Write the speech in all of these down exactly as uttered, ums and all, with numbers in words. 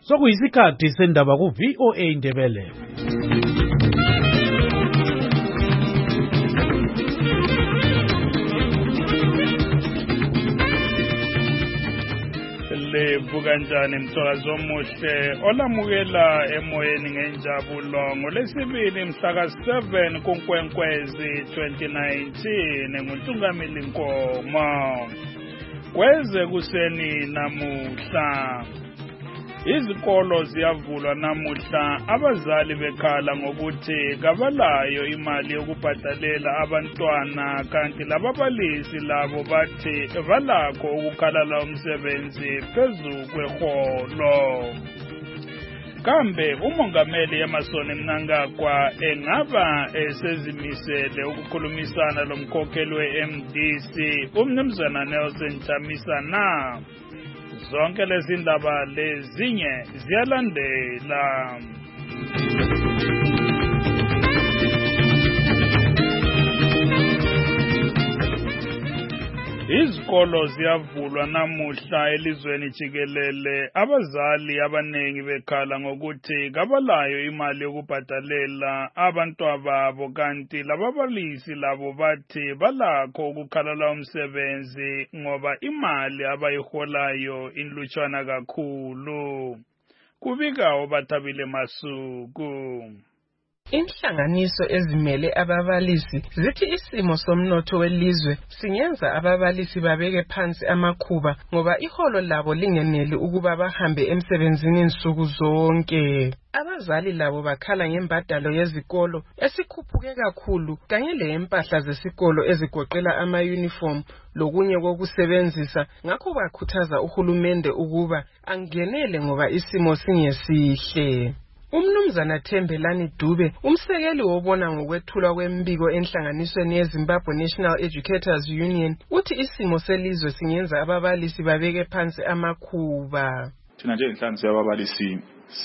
Sokuyisikhathi sendaba ku V O A Indebele. Levuka njani msakazi omuhle olamukela emoyeni ngenjabulo ngolesibili mhla ka seven kuNkwenkwezi twenty nineteen nguNtungamili Nkomo. Kweze kuseni namuhla izikolo ziyavulwa namuhla, abazali bekhala ngokuthi kabalayo imali yokubhadalela abantwana, kanti lababalisi labo bathi balakho ukukhalala umsebenzi phezu kweholo. Kambe umongameli Emmerson Mnangagwa engaba esezimisele ukukhulumisana lomkhokheli we-M D C umnumzana Nelson Chamisa na? Zonke lezi ndaba lezinye ziyalandela. Izikolo ziyavulwa namuhla elizweni jikelele, abazali abanengi bekhala ngokuthi kabalayo imali yokubhadalela abantwababo, kanti lababalisi labo bathi balakho ukukhalala umsebenzi ngoba imali abayiholayo inlutshwana kakhulu. Kubika obathabile Masuku. Inhlanganiso ezimele ababalisi zithi isimo somnotho welizwe singenza ababalisi babeke phansi amakhuba ngoba iholo labo lingeneli ukuba bahambe emsebenzini insuku zonke. Abazali labo bakhala ngembadalo yezikolo esikhuphuke kakhulu kanye lempahla zesikolo ezigoqela ama-uniform lokunye kokusebenzisa, ngakho bakhuthaza uhulumende ukuba angenele ngoba isimo singesihle. Umnumzana Thembelani Dube, umsekeli wobona ngokwethulwa kwembiko enhlanganisweni yeZimbabwe National Educators Union, uthi isimo selizwe singenza ababalisi babeke phansi amakhuba. Thina nje inhlanganiso yababalisi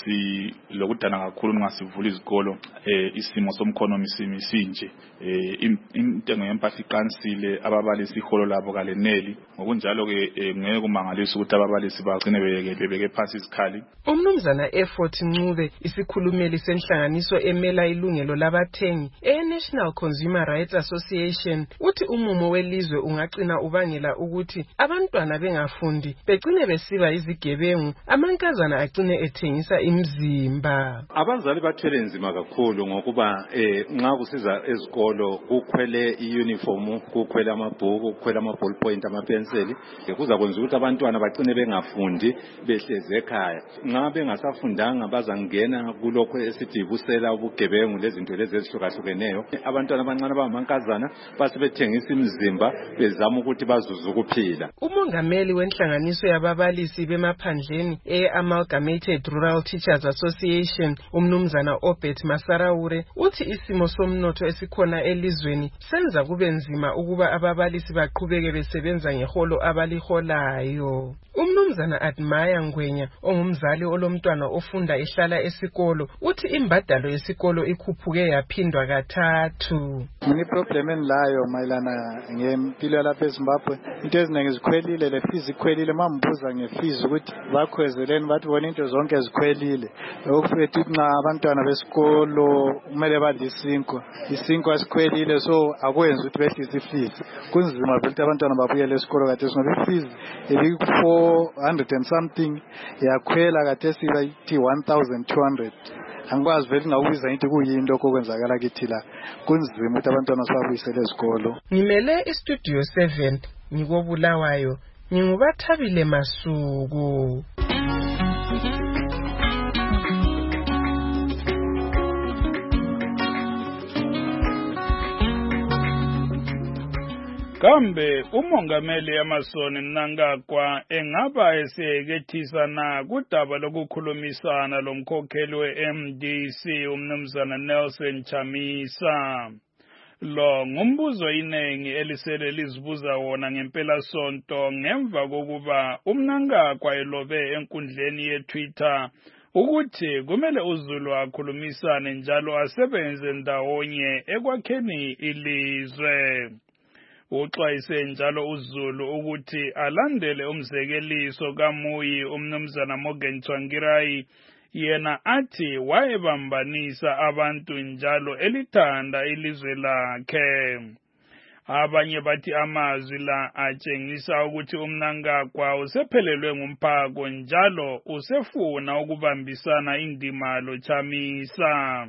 si lokudana kakhulu ngasivula izikolo eh isimo somkhonomi simi sinje eh intengo yempahla iqansile, ababalisi iholo labo kaleneli, ngokunjalo ke ngeke kumangalisa ukuthi ababalisi bagcine beyekele beke phansi isikhali. Umnumzana Effort Ncube, isikhulumeli senhlanganiso emela ilungelo labathengi e-National Consumer Rights Association, uthi umumo welizwe ungagcina ubangela ukuthi abantwana bengafundi begcine besiba izigebengu, amankazana agcine ethengisa imzimba. Abazali bathwele nzima kakhulu ngokuba eh nxa kusiza ezikolo kukhwele iuniform, kukhwele amabhuku, kukhwele amaball point, amapenseli, kuza kwenza ukuthi abantwana bagcine bengafundi behleze ekhaya. Nxa bengasafundanga bazangena kulokho esidibusela ubugebengu lezinto lezi ezihlukahlukeneyo. Abantwana abancane abamankazana basebethengisa imzimba bezama ukuthi bazuze ukuphila. Umongameli wenhlanganiso yababalisi bemaphandleni e-Amalgamated Rural Teachers Association, umnumzana Obet Masaraure, uthi isimo somnotho esikhona elizweni senza kube nzima ukuba ababalisi baqhubeke besebenza ngeholo abaliholayo. Umnumzana Admire Ngwenya, ongumzali olomntwana ofunda ehlala esikolo, uthi imbadalo yesikolo ikhuphuke yaphindwa kathathu. Mini problem enlayo mayelana ngempilo lapha eZimbabwe, into eziningi zikhwelile, le fees ikhwelile. Mambuza ngefees ukuthi bakhwezeleni, bathi bona into zonke zikhwelile. Okufethu nxa abantwana besikolo kumele badle isinkwa, isinkwa sikhwelile, so akwenzi ukuthi behlise ifees. Kunzima ukuthi abantwana babuyele esikolo kade ngoba ifees ebi four hundred and something yakhwela kade sibayithi one thousand two hundred. Angikwazi vele ngawubiza into kuyinto okwenzakala kithi la. Kunzima ukuthi abantwana sibabuyisele esikolo. Ngimele istudio seven ngikobulawayo, ngingubathabile Masuku. Kambe umongameli Emmerson Mnangagwa engaba esiyekethisa na kudaba lokukhulumisana lomkhokheli we-M D C umnumzana Nelson Chamisa? Lo ngumbuzo inengi elisele lizibuza wona ngempela sonto ngemva kokuba uMnangagwa elobe enkundleni ye-Twitter ukuthi kumele uZulu akhulumisane njalo asebenze ndawonye ekwakheni ilizwe. Uxwayise njalo uZulu ukuthi alandele umzekeliso kaMuyi umnumzana Morgan Tsvangirai yena athi wayebambanisa abantu njalo elithanda ilizwe lakhe. Abanye bathi amazwi la atshengisa ukuthi uMnangagwa usephelelwe ngumphako njalo usefuna ukubambisana indima loChamisa.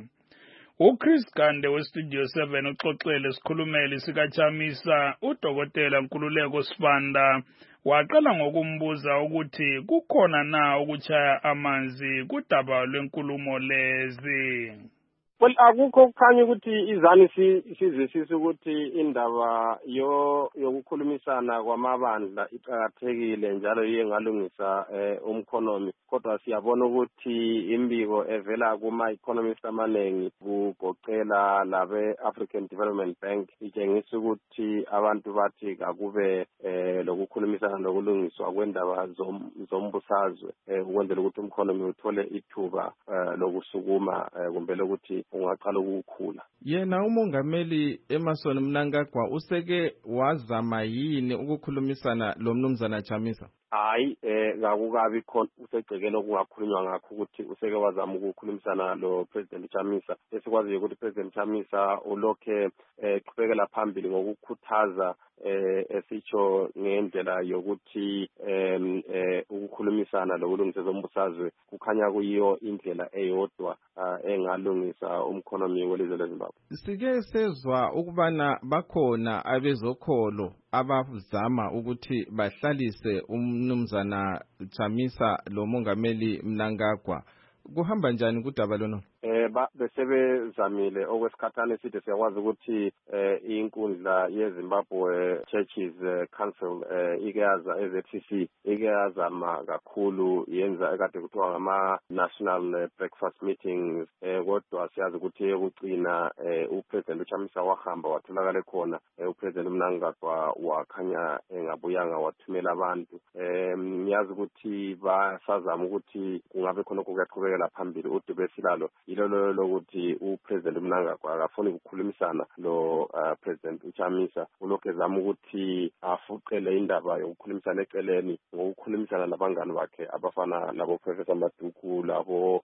uChris Gande weStudio seven uxoxele isikhulumeli sikaChamisa uDokotela Nkululeko Sibanda waqala ngokumbuza ukuthi kukhona na ukuchaya amanzi kudaba lwenkulumo lezi. Well, akukho kukhanya ukuthi izani sizwisisa ukuthi indaba yo yokukhulumisana kwamabandla iqhakathekile njalo iyengalungisa umkhonomi, kodwa siyabona ukuthi imbiko evela kuma economists amanengi kugoqela labe African Development Bank itshengisa ukuthi abantu bathi akube lokukhulumisana lokulungiswa kwendaba zombusazwe ukwenzela ukuthi umkhonomi uthole ithuba lokusukuma kumbe lokuthi ungaqala ukukhula. Yena umongameli Emmerson Mnangagwa useke wazama yini ukukhulumisana lo mnumzana Chamisa? Hayi eh ngakukabi khona usegcekelo kungakhulunywa ngakho ukuthi useke wazama ukukhulumisana lo President Chamisa. Esikwaziyo ukuthi President Chamisa ulokhe eqhubekela phambili ngokukhuthaza eh esicho ngendlela yokuthi em ukukhulumisana lokulungisa zombusazwe kukhanya kuyiyo indlela eyodwa engalungisa umkhonomi welizwe leZimbabwe. Sike sezwa ukubana bakhona abezokholo abazama ukuthi bahlalise umnumzana Chamisa lo mongameli Mnangagwa. Kuhamba njani kudaba lona? Eh ba besebezamile okwesikhathana eside siyakwazi ukuthi eh inkundla yeZimbabwe Churches Council eh ikeyaza E Z C C ikeyazama kakhulu yenza ekade kuthiwa ngama national breakfast meetings eh kodwa siyazi ukuthi ekucina eh uPresident uChamisa wahamba watholakala khona eh uPresident Mnangagwa wakhanya engabuyanga wathumela abantu eh ngiyazi ukuthi basazama ukuthi kungabe khona ukuyaqhubekela phambili uDubesilalo ilolo lokuthi uPresident Mnangagwa akafuni ukukhulumisana lo uh, President uChamisa ulokhu ezama ukuthi afuqele indaba yokukhulumisana eceleni ngokukhulumisana nabangani bakhe abafana labo Professor Maduku labo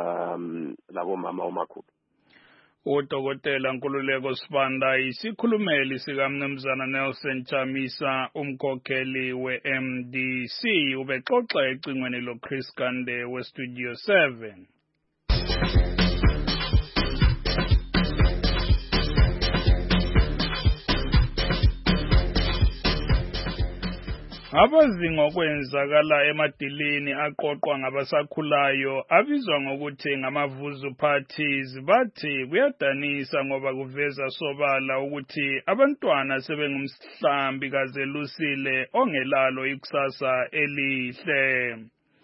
um labo mama uMakhulu. uDokotela Nkululeko Sibanda isikhulumeli sikaMnumzana Nelson Chamisa umkhokheli we-M D C ubexoxa ecingweni loChris Gande weStudio seven. Abazi ngokwenzakala emadilini aqoqwa ngabasakhulayo abizwa ngokuthi ngamavuzu parties bathi kuyadanisa ngoba kuveza sobala ukuthi abantwana sebengumhlambi kazelusile ongelalo ikusasa elihle.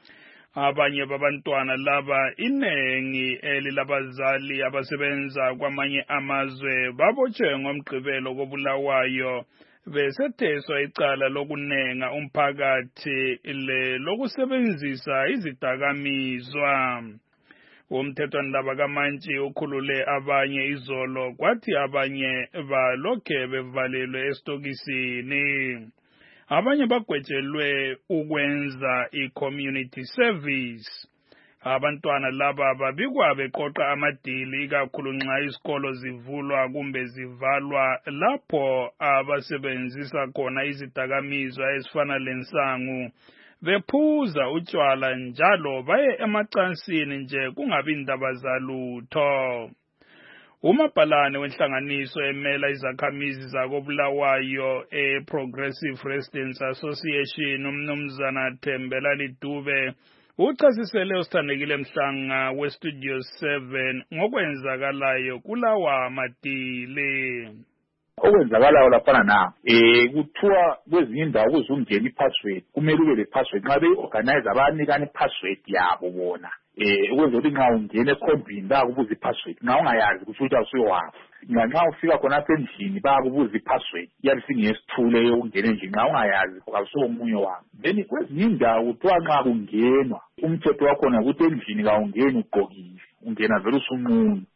Abanye babantwana laba inengi elilabazali abasebenza kwamanye amazwe babotshwe ngomgqibelo kobulawayo besetheswa icala lokunenga umphakathi le lokusebenzisa izidakamizwa. Umthethwandaba kaMantshi ukhulule abanye izolo kwathi abanye balokhe bevalelwe estokisini. Abanye bagwetshelwe ukwenza i-community service. Abantwana laba babikwa beqoqa amadili ikakhulu nxa isikolo zivulwa kumbe zivalwa lapho abasebenzisa khona izidakamizwa ezifana lensangu bephuza utshwala njalo baye emacansini nje kungabi indaba zalutho. Umabhalane wenhlanganiso emela izakhamizi zakobulawayo e-Progressive Residents Association umnumzana Thembela Lidube uchasisele usithandekile Mhlanga weStudio seven ngokwenzakalayo kulawa madili. Okwenzakalayo lafana na eh kuthiwa kwezinye indawo kuzungena ipassword kumele ube le password nxa beorganize abanikana ipassword yabo bona eh ukwenza ukuthi nxa ungena ekhombini bakubuza ipassword nxa ungayazi kusho usuyiwafa nxa ufika khona apha endlini bakubuza ipassword yabe singesithule yokungena nje nxa ungayazi akusuko omunye wami. Then kwezinye indawo kuthiwa nxa kungenwa umthetho wakhona ukuthi endlini ka ungeni ugqokile ungena vele usumunye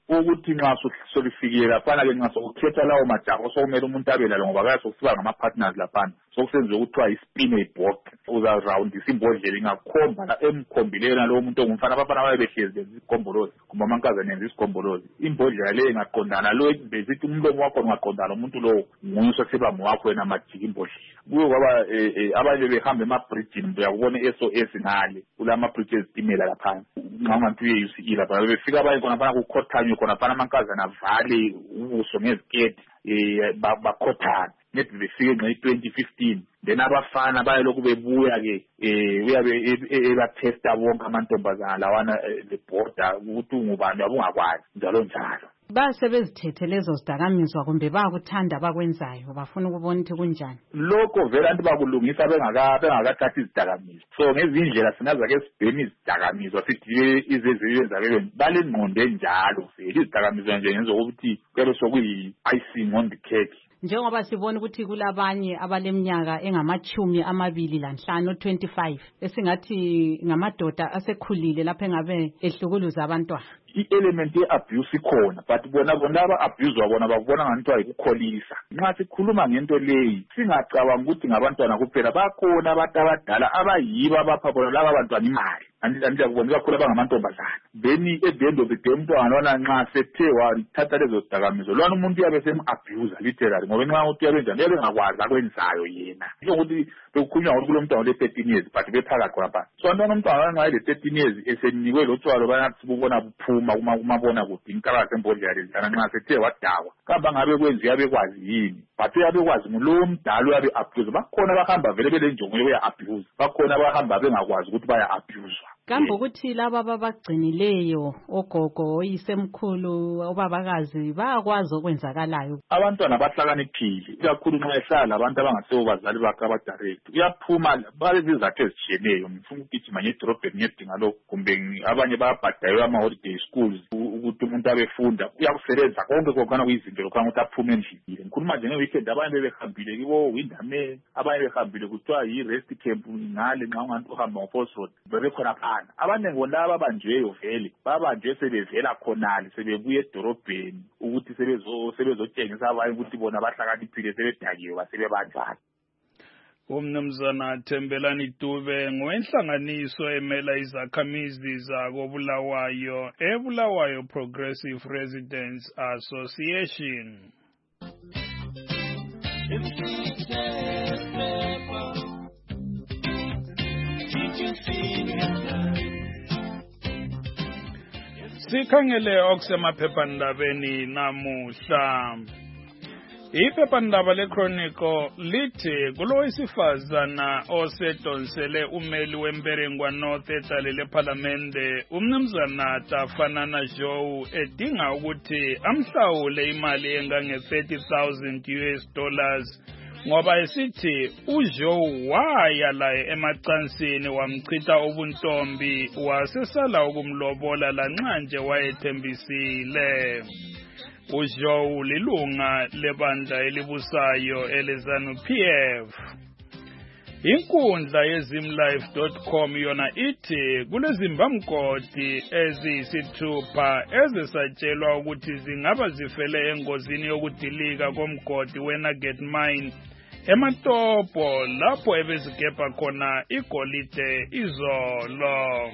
ukuthi nxa solifikile laphana ke nxa sokukhetha lawo majaha sokumele umuntu abe lalo ngoba kaya sokusiba ngama-partners laphana sokusenziwe ukuthiwa yi-spinning board uzarrawundisa imbodlela ingakhomba la emkhombileyo lowo muntu ongumfana abafana babe behlezi benza isigombolozi kumbe amankazana enza isigombolozi imbodlela leyo ingaqondana lo besithi umlomo wakho ungaqondana umuntu lowo nguye usesiba ngowakho wena majika imbodlela kuyo kwaba abanye behamba emabridgini uyakubona i-S O S ngale kulamabridge ezitimela laphana nxa unganti uye-U C E lapha befika abanye khonaphana kukhothanywe khonaphana amankazana avale ubuso ngeziketi um bakhothane nethi befike nxa i-twenty fifteen then abafana bayelokhu bebuya-ke um uyabe ebathesta bonke amantombazana lawana lebhoda ukuthi ungubani abungakwazi njalo njalo. Basebezithethe lezo zidakamizwa kumbe bayakuthanda bakwenzayo bafuna ukubona ukuthi kunjani? Lokho vele anti bakulungisa bengakathathi izidakamizwa. So ngezindlela sinazake sibhemi izidakamizwa sithi izeziyenzakele balengqondo enjalo vele izidakamizwa nje ngenza ukuthi kuyabe sokuyi-icing on the cake. Njengoba sibona ukuthi kulabanye abaleminyaka engamachumi amabili lanhlanu twenty-five esingathi ngamadoda asekhulile lapha engabe ehlukuluza abantwana. I-element ye-abuse ikhona but bona bona aba-abuse bona bakubona ngani ayikukholisa. Nxa sikhuluma ngento leyi singacabanga ukuthi ngabantwana kuphela bakhona abantu abadala abayiba bapha bona laba bantwana imali andiyakubona kakhulu abangamantombazana. Then at the end of the day umntwana lona nxa sethe wathatha lezo zidakamizwa lwana umuntu uyabe sem-abuse literally ngoba nxa umuntu uyabe njani uyabe engakwazi akwenzayo yena. Njengokuthi bekukhulunywa ngokuthi kulo mntwana ole-thirteen years but bephakathi khonapha. So antwana umntwana nxa ele-thirteen years esenikwe lo tshwalo banathi sibubona buphuma kumabona kude inkalakhe embodlela lezana nxa sethe wadakwa kamba ngabe kwenziwa abekwazi yini but uyabe kwazi ngulowo mdala uyabe abuse. Bakhona abahamba vele belenjongo yokuya-abuse, bakhona abahamba bengakwazi ukuthi baya-abuswa. Kambe ukuthi laba ababagcinileyo ogogo oyisemkhulu obabakazi bayakwazi okwenzakalayo. Abantwana bahlakaniphile ikakhulu nxa ehlala labantu abangasibo bazali bakhe abadirect uyaphuma balezizathu ezitshiyeneyo ngifuna ukugijima ngedorobheni ngiyedinga lokhu kumbe abanye bayabhadayelwa ama-holiday schools ukuthi umuntu abefunda uyakusebenza konke kokhana kuyizinto lokhana ukuthi aphume endlini. Ngikhuluma nje nge-weekend abanye bebehambile kibo Windhamel abanye behambile kuthiwa yi-rest camp ngale nxa unganti uhamba ngo-Falls Road bebekhona phana. Abaningi bona ababanjweyo vele babanjwe sebevela khonale sebebuya edorobheni ukuthi sebezotshengisa abanye ukuthi bona bahlakaniphile sebedakiwe basebebanjani. Umnumzana Thembelani Dube ngowenhlanganiso emela izakhamizi zako Bulawayo eBulawayo Progressive Residents Association. Sikhangele okusemaphephandabeni namuhla. Iphephandaba leChronicle lithi kulowesifazana osedonsele umeli wemperengwa North edalele ephalamende umnumzana Tafanana Joe edinga ukuthi amhlawule imali engange thirty thousand U S dollars ngoba esithi uJoe waya laye emacansini wamchitha ubuntombi wasesala ukumlobola lanxa nje wayethembisile. uJoe lilunga lebandla elibusayo eleZANU P F. Inkundla yezimlife dot com yona ithi kulezimbamgodi eziyisithupha ezisatshelwa ukuthi zingaba zifele engozini yokudilika komgodi weNugget Mine eMatopo lapho ebezigebha khona igolide izolo.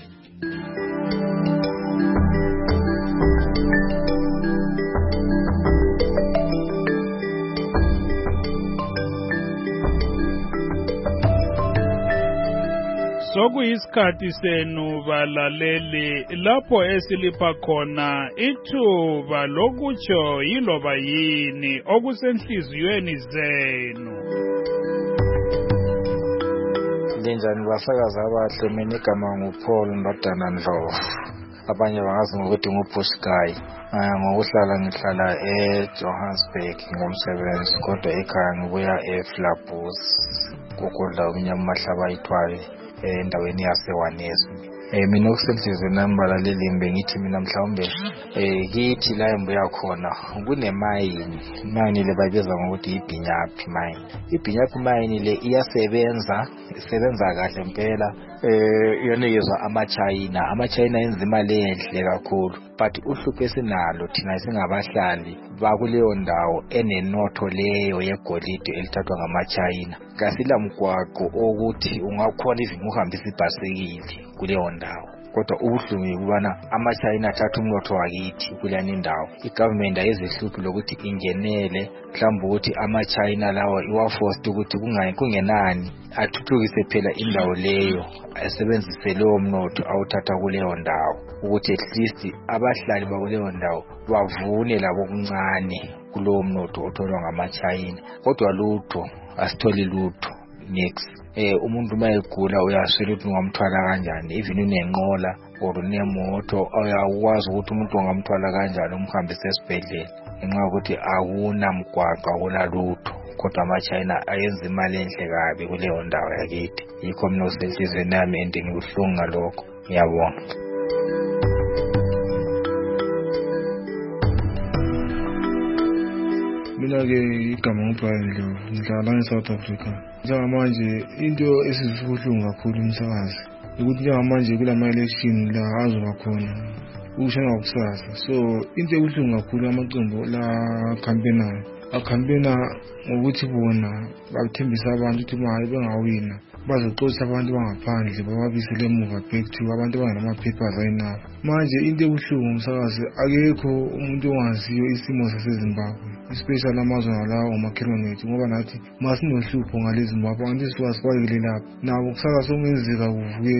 Sokuyisikhathi senu balaleli lapho esilipha khona ithuba lokutsho yiloba yini okusenhliziyweni zenu. Linjani basakazi abahle, mina igama nguPaul Ndodana Ndlovu, abanye bangazi ngokuthi nguBush Guy. Ngokuhlala ngihlala eJohannesburg ngomsebenzi kodwa ekhaya ngibuya eFlabus kokudla umnyama mahlaba ayithwale endaweni yaseWanesby. Eh mina okusenhlizweni nami balaleli ngithi mina mhlawumbe eh kithi la embuya khona kunemayini. Imayini le bayibiza ngokuthi iBinyapi mine. iBinyapi mine le iyasebenza, isebenza kahle impela eh yonikezwa ama-China ama-China yenza imali enhle kakhulu, but uhlupho esinalo thina singabahlali bakuleyo ndawo enenotho leyo yegolide elithathwa ngama-China. Kasila mgwaqo okuthi ungakhona even uhambisa ibhasikili kuleyo ndawo. Kodwa ubuhlungu yikubana ama-China athatha umnotho wakithi kuleyani indawo. I-government ayizihluphi lokuthi ingenele mhlawumbe ukuthi ama-China lawa iwaforced ukuthi kungenani athuthukise phela indawo leyo, asebenzise leyo mnotho awuthatha kuleyo ndawo ukuthi at least abahlali bakuleyo ndawo bavune labo okuncane kulowo mnotho otholwa ngama-China. Kodwa lutho asitholi lutho next. Eh umuntu mayegula uyaswela ukuthi ungamthwala kanjani, even unenqola or unemoto uyakwazi ukuthi umuntu ungamthwala kanjani umhambise esibhedlela ngenxa ukuthi akunamgwaqo akulalutho. Kodwa ama-China ayenza imali enhle kabi kuleyo ndawo yakithi. Yikho mina usenhlizweni nami and ngibuhlungu ngalokho. Ngiyabonga. Mina-ke igama nguBrian Ndlovu, ngihlala e-South Africa. Njengamanje into esibuhlungu kakhulu umsakazi ukuthi njengamanje kulama-election la azoba khona ukushaya kusasa. So into ebuhlungu kakhulu amaqembu la campaignayo acampaigna ngokuthi bona bathembisa abantu ukuthi maye bengawina bazoxoxa abantu bangaphandle bababisele emuva back to abantu abangenama-papers ayinabo. Manje into ebuhlungu umsakazi akekho umuntu ongaziyo isimo saseZimbabwe, especially amazwe lawo omakhelwane wethu, ngoba nathi masinohlupho ngale Zimbabwe anti sisuka sikwayele lapha nabo kusasa sokungenzeka kuvuke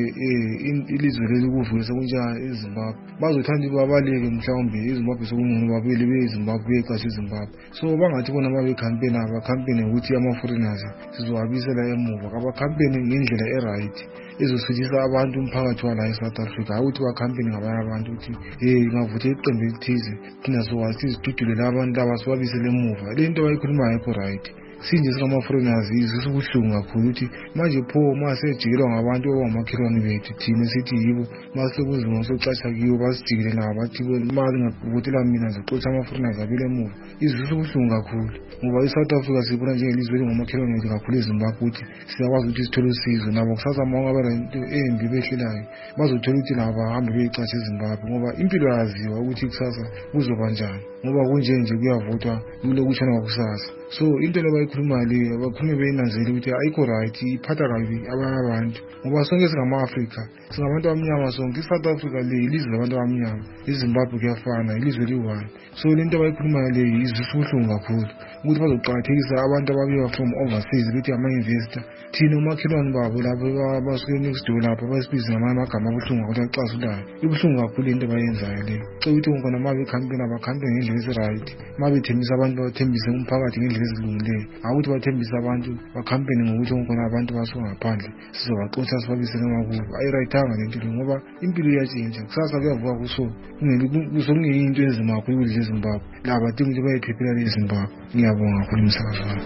ilizwe leli kuvuke sekunjani eZimbabwe. Bazothanda babaleke mhlawumbe eZimbabwe sokungcono babele beZimbabwe beqashe eZimbabwe. So bangathi bona babe-campaign aba-campaign ukuthi ama-foreigners sizowabisela emuva, aba-campaign ngendlela e-right ezosindisa abantu umphakathi wala eSouth Africa, ukuthi ba-campaign ngabanye abantu ukuthi hey ngavuthe iqembu elithize thina sokwazi sizidudule labantu laba sibabisele emuva. Le nto abayikhuluma ayikho right. Sinje singama-foreigners izisa ubuhlungu kakhulu ukuthi manje pho masejikelwa ngabantu abangomakhelwane bethu thina sithi yibo masekuzima socatsha kiyo basijikele nabo bathi imali ngavotela mina ngizoxotsha ama-foreigners abile emuva. Izisa ubuhlungu kakhulu ngoba i-South Africa siyibona njengelizwe elingomakhelwane wethu kakhulu eZimbabwe ukuthi siyakwazi ukuthi sithole usizo. Nabo kusasa ma ungaba lento embi behlelayo bazothola ukuthi nabo bahambe beyicatsha eZimbabwe ngoba impilo yaziwa ukuthi kusasa kuzoba njani, ngoba kunje nje kuyavotwa kulokutshana kwakusasa. So into lebayikhuluma leyo abakhulume beyinanzele ukuthi ayikho right, iphatha kabi abanye abantu ngoba sonke singama-Afrika, singabantu abamnyama sonke. I-South Africa le ilizwe labantu abamnyama, iZimbabwe kuyafana, ilizwe liyi-one. So le nto abayikhuluma leyo izisa ubuhlungu kakhulu ukuthi bazoqakathekisa abantu ababuya from overseas bethi ama-investor. Thina umakhelwane babo lapho basuke next door lapho basibize ngamanye amagama abuhlungu ukuthi acasulayo. Ibuhlungu kakhulu into abayenzayo leyo. So ukuthi ngona ma be-campaign aba-campaign ngendlela ezi-right, ma bethembisa abantu bathembise umphakathi ngendlela ezilungileyo, akuthi bathembisa abantu ba-campaign ngokuthi ngona abantu basuka ngaphandle sizobaxotsha sibabisele emakubo. Ayirayithanga le nto le ngoba impilo iyatshintsha, kusasa kuyavuka kuso kungeyinto enzima kakhulu ukudla eZimbabwe. La badinga ukuthi bayiphephela le Zimbabwe. Ngiyabonga kakhulu umsakazi wami.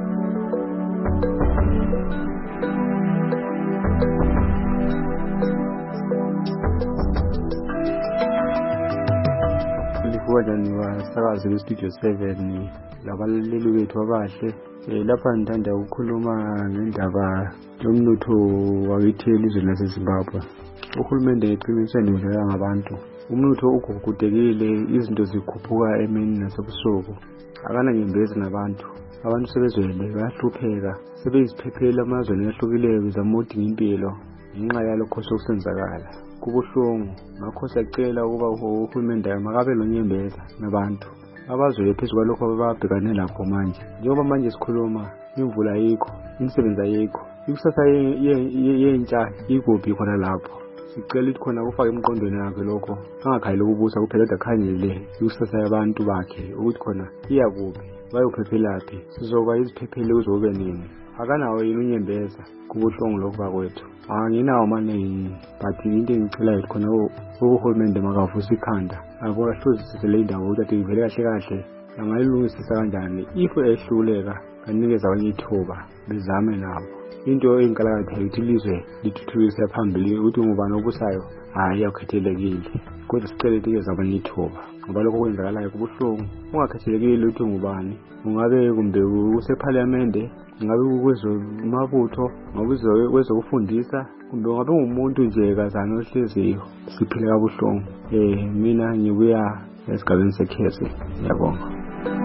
Lifuwajani wasakazi kwi-Studio seven labaleli bethu abahle. Lapha ngithanda ukukhuluma ngendaba yomnotho wakithi elizweni laseZimbabwe. Uhulumende ngeqinisweni udlala ngabantu. Umnotho ugugudekile, izinto zikhuphuka emini nasebusuku. Akana nyembezi nabantu. Abantu sebezwele bayahlupheka, sebeyiziphephela amazweni ahlukileyo bezama ukudinga impilo ngenxa yalokho sokusenzakala. Kubuhlungu, ngakho siyacela ukuba uhulumende makabe lonyembeza nabantu abazwele phezu kwalokho ababhekane lakho manje. Njengoba manje sikhuluma, imvula ayikho, imisebenzi ayikho, ikusasa yentsha ikuphi khona lapho. Sicela ukuthi khona kufake emqondweni yakhe lokho, angakhayeli ukubusa kuphela kodwa akhanyele ikusasa yabantu bakhe ukuthi khona iyakuphi, bayophephelapi, sizoba iziphepheli kuzobe nini. Akanawo yini unyembeza kubuhlungu lokho bakwethu. Anginawo manje, but into engicelayo khona uhulumende makavusa ikhanda abahluzisise le ndawo ukuthi ivele kahle kahle angayilungisisa kanjani. If ehluleka kanikeza abanye ithuba bezame nabo. Into enkalakatha ukuthi ilizwe lithuthukise phambili ukuthi ngubani obusayo hayi akhethelekile, kodwa sicela ukuthi abanye ithuba ngoba lokho kwenzakalayo kubuhlungu. Ungakhethelekile ukuthi ngubani, ungabe kumbe useParliament, ngabe kwezomabutho, ngabe kwezokufundisa, kumbe ngabe ngumuntu nje kazana ohleziyo siphile kabuhlungu. Eh mina ngibuya esigabeni sekhese. Ngiyabonga.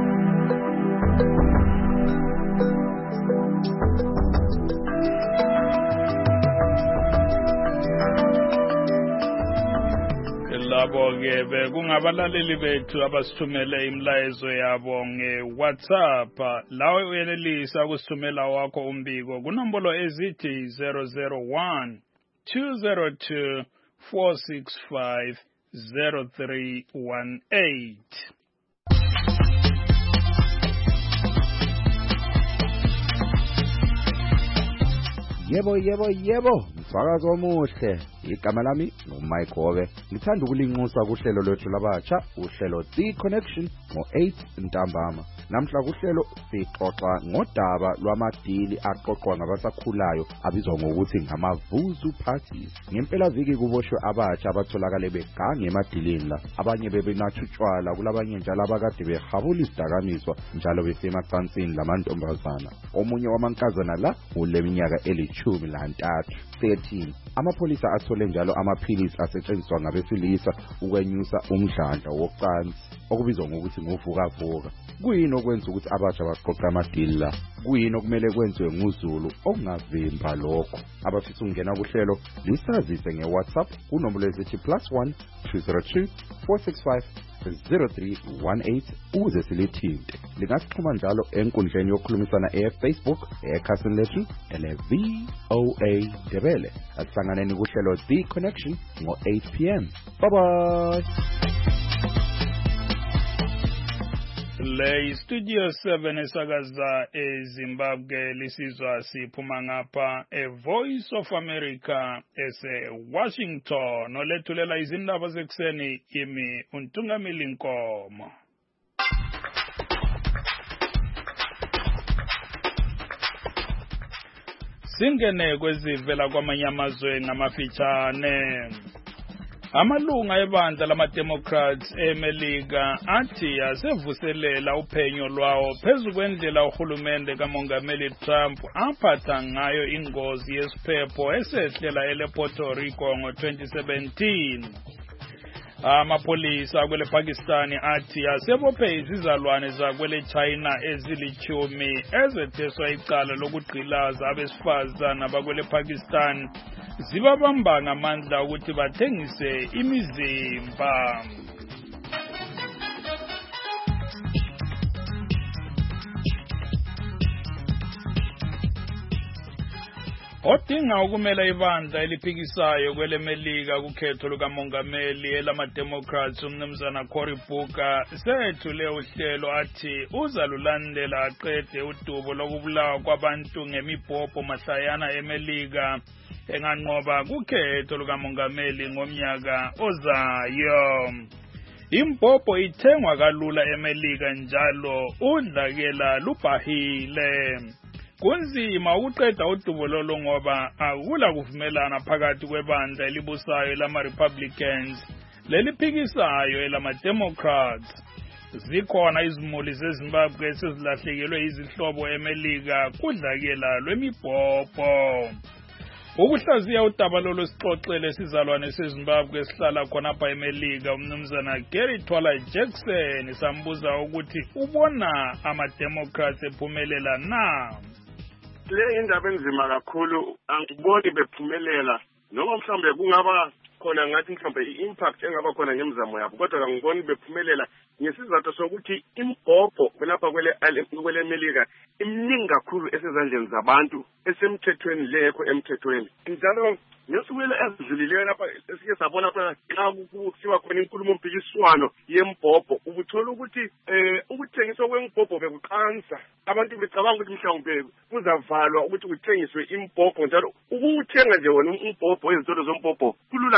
Labo-ke bekungabalaleli bethu abasithumele imlayezo yabo nge-WhatsApp. Lawe uyenelisa ukusithumela wakho umbiko kunombolo ezithi zero zero one two zero two four six five zero three one eight. Yebo yebo yebo mfakazi omuhle igama lami nguMayigobe ngithanda ukulinxusa kuhlelo lwethu labatsha uhlelo The Connection ngo eight ntambama namhla kuhlelo sixoxa ngodaba lwamadili aqoqwa ngabasakhulayo abizwa ngokuthi ngamavuzu parties ngempela viki kuboshwe abatsha abatholakala begange emadilini la abanye bebenathutshwala kulabanye njalo abakade behabula isidakamiswa njalo besemacansini lamantombazana omunye wamankazana la uleminyaka elithumi lantathu thirteen amapolisa athole njalo amaphilisi asetshenziswa ngabesilisa ukwenyusa umdlandla wocansi okubizwa ngokuthi ngovukavuka kuyini okwenza ukuthi abatsha baqoqa amadili la kuyini okumele kwenziwe nguZulu okungavimba lokho abafisa ukungena kuhlelo lisazise ngeWhatsApp kunombolo ezithi plus one two zero two four six five zero three one eight uze silithinte lingasixhuma njalo enkundleni yokukhulumisana eFacebook ekhasini lethu ele V O A Ndebele asihlanganeni kuhlelo The Connection ngo eight p m bye bye. Le studio seven esakaza eZimbabwe lisizwa siphuma ngapha e Voice of America ese Washington olethulela izindaba zekuseni yimi uNtungamili Nkomo. Singene kwezivela kwamanye amazwe ngamafitshane. Amalunga ebandla lama-Democrats eMelika athi asevuselela uphenyo lwawo phezu kwendlela uhulumende kaMongameli Trump aphatha ngayo ingozi yesiphepho esehlela ele-Puerto Rico ngo-twenty seventeen. Amapolisa kwele Pakistan athi asebophe izizalwane zakwele China ezilichumi ezetheswa icala lokugqilaza abesifazana abakwele Pakistan zibabamba ngamandla ukuthi bathengise imizimba. Odinga ukumela ibandla eliphikisayo kwele Melika kukhetho lukamongameli elama-Democrats umnumzana Cory Booker sethule uhlelo athi uzalulandela aqede udubo lokubulawa kwabantu ngemibhobho mahlayana eMelika enganqoba kukhetho lukamongameli ngomnyaka ozayo. Imbhobho ithengwa kalula eMelika njalo udlakela lubhahile. Kunzima ukuqeda udubo lolo ngoba akula kuvumelana phakathi kwebandla elibusayo lama-Republicans leliphikisayo elama-Democrats. Zikhona izimuli zeZimbabwe esezilahlekelwe izihlobo eMelika kudlakela lwemibhobho. Ukuhlaziya udaba lolo sixoxele sizalwane seZimbabwe esihlala khonapha eMelika umnumzana Gary Twala Jackson sambuza ukuthi ubona ama-Democrats ephumelela na. Le indaba enzima kakhulu angiboni bephumelela noma mhlambe kungaba khona ngathi mhlambe i-impact engaba khona ngemizamo yabo kodwa angiboni bephumelela ngesizathu sokuthi imbhobho lapha kwele kwele Melika imningi kakhulu esezandleni zabantu esemthethweni lekho emthethweni njalo ngesukwele ezidlulileyo lapha esike sabona phela xa kusiwa khona inkulumo mpikiswano yembhobho ubuthola ukuthi eh ukuthengiswa kwembhobho bekuqansa abantu becabanga ukuthi mhlawumbe kuzavalwa ukuthi kuthengiswe imbhobho njalo ukuthenga nje wona umbhobho izitolo zombhobho kulula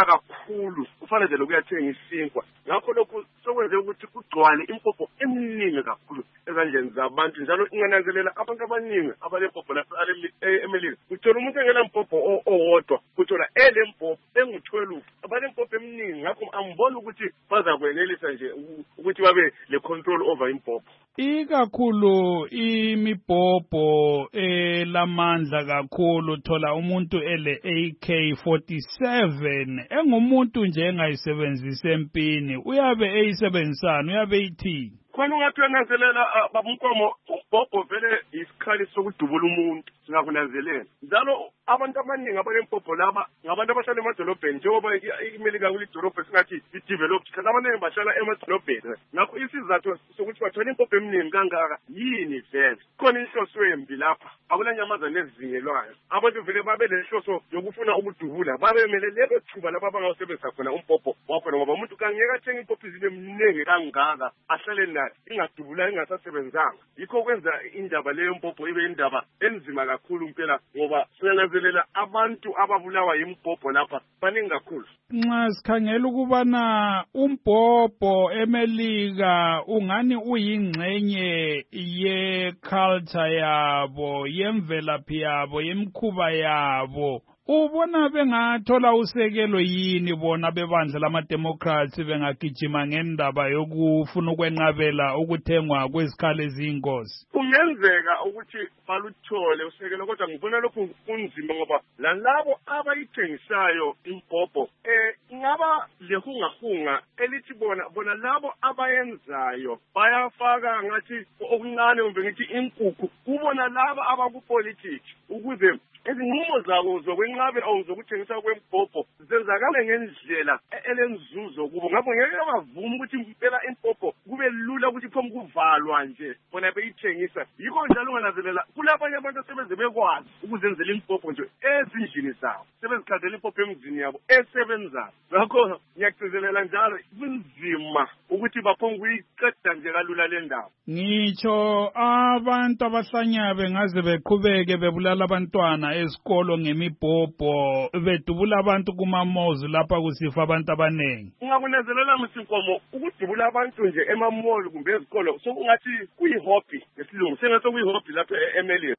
kakhulu kufanele lokuyathenga isinkwa ngakho lokhu sokwenze ukuthi kugcwale impopho eminingi kakhulu ezandleni zabantu njalo ingananzelela abantu abaningi abalempopho lapha eMelika uthola umuntu engela mpopho owodwa uthola ele mpopho engu-twelve abalempopho eminingi ngakho angiboni ukuthi bazakwenelisa nje ukuthi babe le control over impopho ikakhulu imibhobho elamandla kakhulu thola umuntu ele A K forty-seven engumuntu nje engayisebenzisa empini uyabe eyisebenzisana uyabe eyithi khona ungathi uyananzelela babunkomo ubhobho vele isikhali sokudubula umuntu singakunanzelela njalo abantu abaningi abalempopho laba ngabantu abahlala emadolobheni njengoba iMelika kulidolobho singathi i-developed kanti abaningi bahlala emadolobheni ngakho isizathu sokuthi bathole impopho eminingi kangaka yini vele khona inhloso embi lapha akulanyamazane ezizingelwayo abantu vele babe lenhloso yokufuna ukudubula babemele lelo thuba laba abangawusebenzisa khona umpopho wakhona ngoba umuntu kangeka athenga impopho izinto eminingi kangaka ahlale nayo ingadubula ingasasebenzanga yikho kwenza indaba leyo mpopho ibe indaba enzima kakhulu impela ngoba siyananzelela abantu ababulawa yimpopho lapha baningi kakhulu nxa sikhangela ukubana umbhobho eMelika ungani uyingxenye ye-culture yabo yemvelaphi yabo yemkhuba yabo ubona bengathola usekelo yini bona bebandla lamademocrats bengagijima ngendaba yokufuna ukwenqabela ukuthengwa kwezikhali eziyingozi kungenzeka ukuthi baluthole usekelo kodwa ngibona lokhu kunzima ngoba lalabo abayithengisayo impopho eh ingaba lehungahunga elithi bona bona labo abayenzayo bayafaka ngathi okuncane kumbe ngithi inkukhu kubona laba abakupolitiki ukuze izinqumo zabo zokwenqabe awu zokuthengisa kwempopho zenzakale ngendlela elenzuzo kubo ngapho ngeke bavuma ukuthi impela impopho kube lula ukuthi phom kuvalwa nje bona beyithengisa yikho njalo ungananzelela kulabanye abantu asebenze bekwazi ukuzenzela impopho nje ezindlini zabo sebezikhandela impopho emzini yabo esebenzayo ngakho ngiyagcizelela njalo kunzima ukuthi baphom kuyiqeda nje kalula le ndaba ngitsho abantu abahlanyabe ngaze beqhubeke bebulala abantwana esikolo ngemibhobho bedubula abantu kumamozi lapha kusifa abantu abanengi ungakunezelela msinkomo ukudubula abantu nje emamall kumbe ezikolo sokungathi kuyihobby ngesilungu sengathi kuyihobby lapha eMelika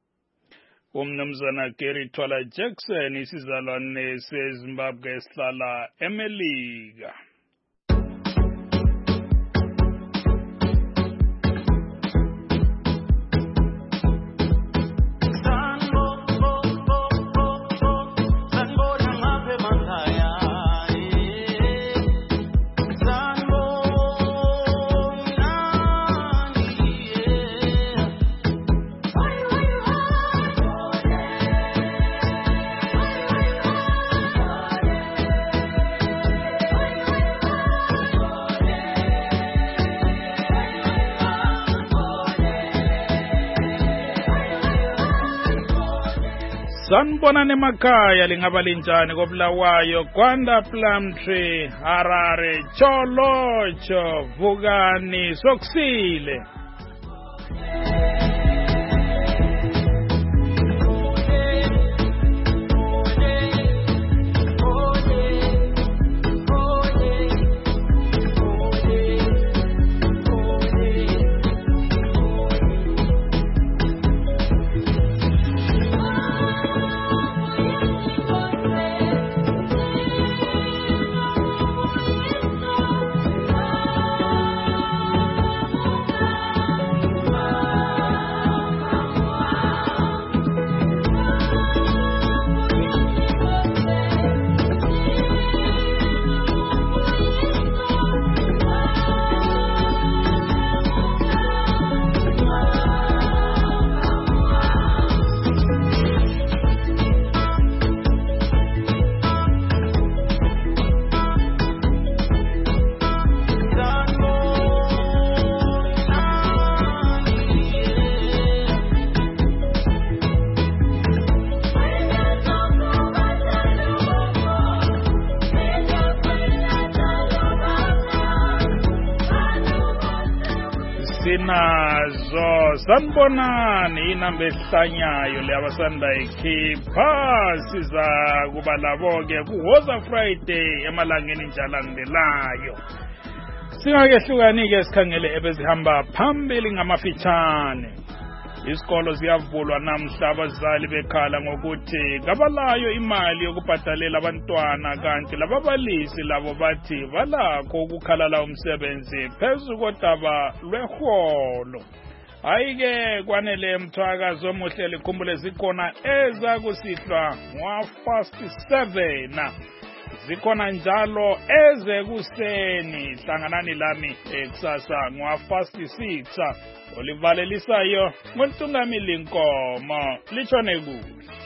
umnumzana Gary Twala Jackson isizalwane seZimbabwe esihlala eMelika sanibonani emakhaya lingaba linjani koBulawayo Gwanda Plumtree Harare Cholocho Vukani Sokusile sinazo sanibonani inamba ehlanyayo le abasanda ikhipha siza kuba labo-ke kuwoza Friday emalangeni njalo angelayo. Singakehlukani-ke sikhangele ebezihamba phambili ngamafitshane. Isikolo siyavulwa namhla abazali bekhala ngokuthi kabalayo imali yokubhadalela abantwana kanti lababalisi labo bathi balakho ukukhalala umsebenzi phezu kodaba lweholo. Hayi-ke kwanele mthwakazi omuhle likhumbule zikhona ezakusihlwa ngwa-fast seven. Zikhona njalo ezekuseni hlanganani lami ekusasa ngwa-fast six. Olivalelisayo ngontungamili Nkomo litshone kuhle.